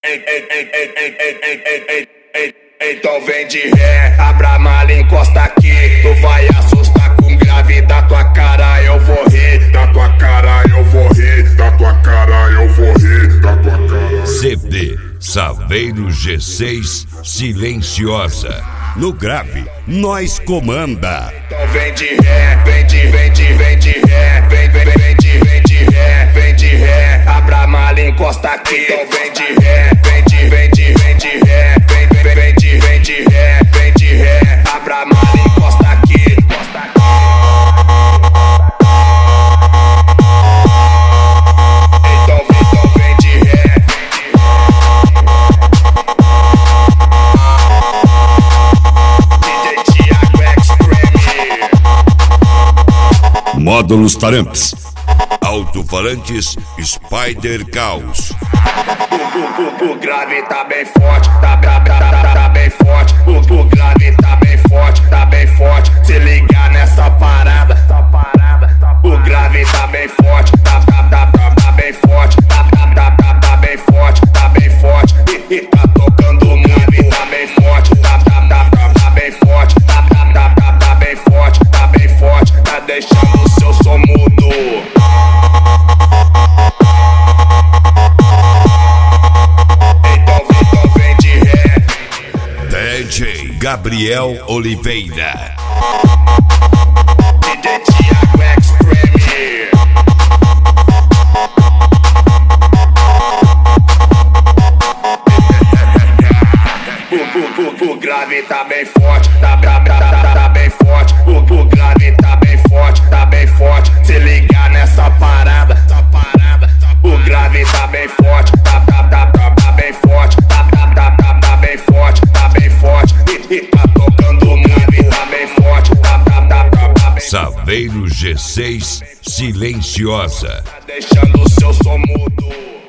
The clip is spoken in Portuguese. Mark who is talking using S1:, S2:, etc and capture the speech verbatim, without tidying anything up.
S1: Então vem de ré, abra a mala e encosta aqui. Tu vai assustar com grave, da tua cara eu vou rir. Da tua cara eu vou rir, da tua cara eu vou rir, da tua cara.
S2: C D Saveiro G seis Silenciosa. No grave, nós comanda.
S1: Então vem de ré, vem de, vem de, vem de ré, vem, vem, vem de, vem de ré, vem de ré, abra a mala e encosta aqui. Então vem de ré, vem de, vem de, vem de ré, vem, vem, vem de, vem de ré, vem de ré, abra a mala e encosta aqui, encosta aqui. Então vem, então vem de ré.
S2: Módulos Taramps, alto-falantes Spider Caos.
S1: O, o, o, o grave tá bem forte, tá, tá, tá, tá, tá bem forte. O, o grave tá bem forte, tá bem forte. Se ligar nessa parada, essa parada. O grave tá bem forte, tá, tá, tá, tá, tá bem forte. Tá, tá, tá, tá, tá bem forte, tá bem forte. E, e tá tocando o grave, tá bem forte, tá, tá, tá, tá, tá bem forte. Tá, tá, tá, tá, tá bem forte, tá bem forte. Tá deixando o seu som mudo.
S2: D J Gabriel Oliveira.
S1: D J Thiago Extreme. O, o, o, o grave tá bem forte, tá, tá, tá, tá, tá bem forte. O, o grave tá bem forte, tá bem forte. Se ligar nessa parada, essa parada. O grave tá bem forte, tá, tá, tá, tá, tá bem forte. Tá, tá, tá, tá, tá bem forte, tá bem forte. E, e tá tocando o grave, tá bem forte. Tá, tá, tá, tá, tá bem
S2: Saveiro G seis Silenciosa.
S1: Tá deixando o seu som mudo.